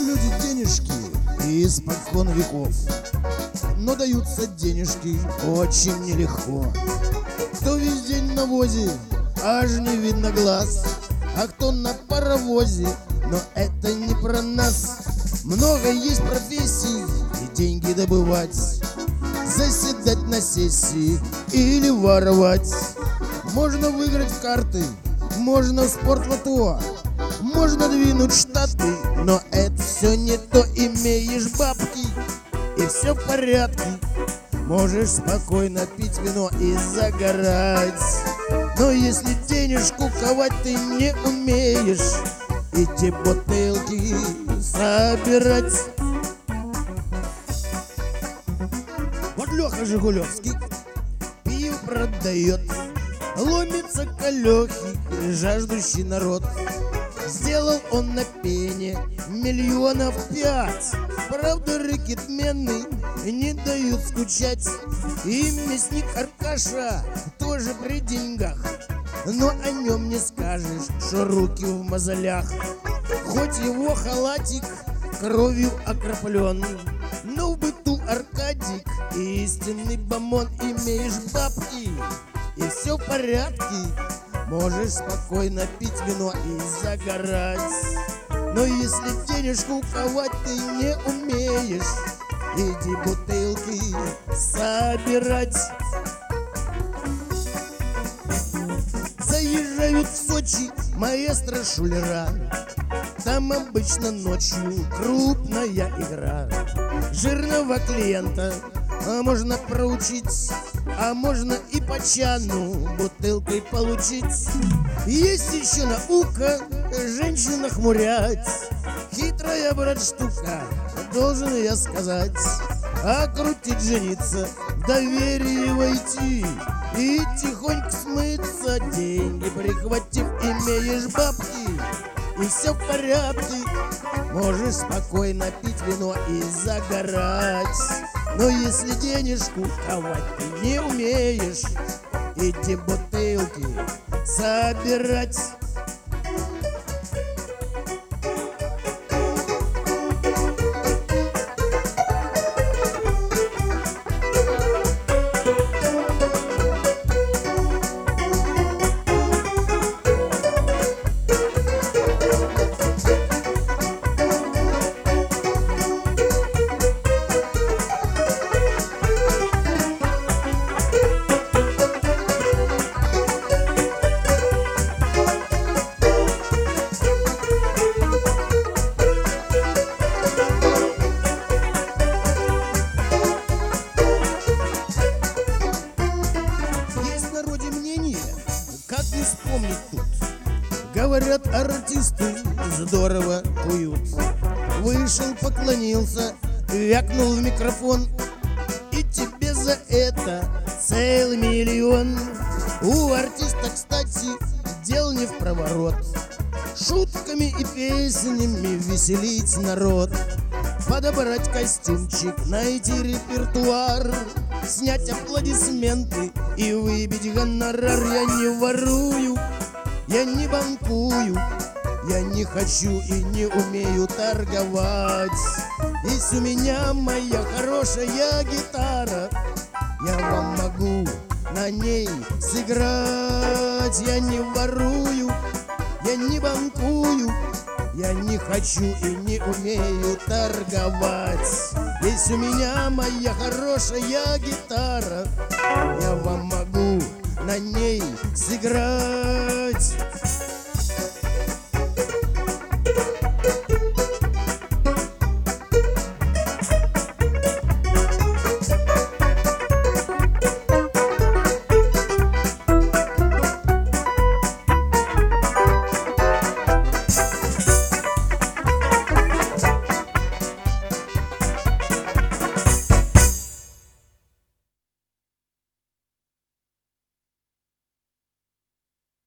люди денежки испокон веков, но даются денежки очень нелегко. Кто весь день на возе, аж не видно глаз, а кто на паровозе, но это не про нас. Много есть профессий и деньги добывать, заседать на сессии или воровать. Можно выиграть в карты, можно в спортлото, можно двинуть штаты, но это все не то. Имеешь бабки и все в порядке, можешь спокойно пить вино и загорать. Но если денежку ковать ты не умеешь, эти бутылки собирать. Вот Леха Жигулевский пиво продает, ломится к Алёхе жаждущий народ. Сделал он на пене 5 миллионов. Правда, рекетмены не дают скучать. И мясник Аркаша тоже при деньгах, но о нем не скажешь, что руки в мозолях. Хоть его халатик кровью окроплен, но в быту Аркадик истинный бомон. Имеешь бабки и все в порядке, можешь спокойно пить вино и загорать. Но если денежку ковать ты не умеешь, иди бутылки собирать. Заезжают в Сочи маэстро шулера, там обычно ночью крупная игра. Жирного клиента можно проучить, а можно и по чану бутылкой получить. Есть еще наука женщин нахмурять, хитрая, брат, штука, должен я сказать. А крутить, жениться, в доверие войти и тихонько смыться, деньги прихватив. Имеешь бабки и все в порядке, можешь спокойно пить вино и загорать. Но если денежку ковать ты не умеешь, эти бутылки собирать. Как не вспомнить тут? Говорят, артисты здорово куют. Вышел, поклонился, вякнул в микрофон, и тебе за это целый миллион. У артиста, кстати, дел не в проворот, шутками и песнями веселить народ. Подобрать костюмчик, найти репертуар, снять аплодисменты и выбить гонорар. Я не ворую, я не банкую, я не хочу и не умею торговать. Есть у меня моя хорошая гитара, я вам могу на ней сыграть. Я не ворую, я не банкую, я не хочу и не умею торговать. Есть у меня моя хорошая гитара, я вам могу на ней сыграть.